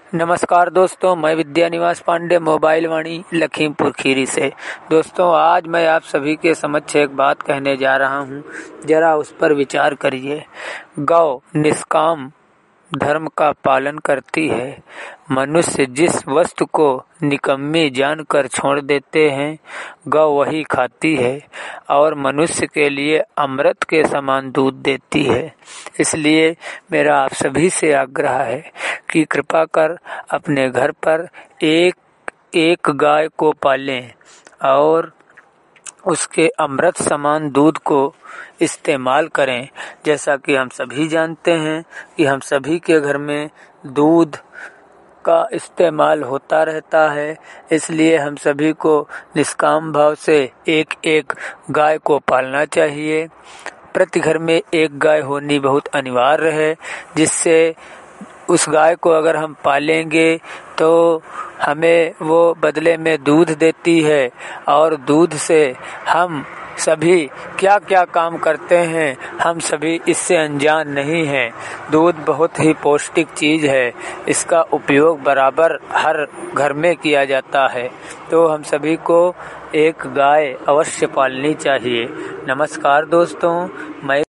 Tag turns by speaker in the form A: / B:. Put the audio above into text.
A: नमस्कार दोस्तों, मैं विद्या निवास पांडे मोबाइल वाणी लखीमपुर खीरी से। दोस्तों, आज मैं आप सभी के समक्ष एक बात कहने जा रहा हूं, जरा उस पर विचार करिए। गौ निष्काम धर्म का पालन करती है। मनुष्य जिस वस्तु को निकम्मी जानकर छोड़ देते हैं, गौ वही खाती है और मनुष्य के लिए अमृत के समान दूध देती है। इसलिए मेरा आप सभी से आग्रह है कि कृपा कर अपने घर पर एक गाय को पालें और उसके अमृत समान दूध को इस्तेमाल करें। जैसा कि हम सभी जानते हैं कि हम सभी के घर में दूध का इस्तेमाल होता रहता है, इसलिए हम सभी को निष्काम भाव से एक गाय को पालना चाहिए। प्रति घर में एक गाय होनी बहुत अनिवार्य है, जिससे उस गाय को अगर हम पालेंगे तो हमें वो बदले में दूध देती है और दूध से हम सभी क्या क्या काम करते हैं, हम सभी इससे अनजान नहीं हैं। दूध बहुत ही पौष्टिक चीज़ है, इसका उपयोग बराबर हर घर में किया जाता है। तो हम सभी को एक गाय अवश्य पालनी चाहिए। नमस्कार दोस्तों, मैं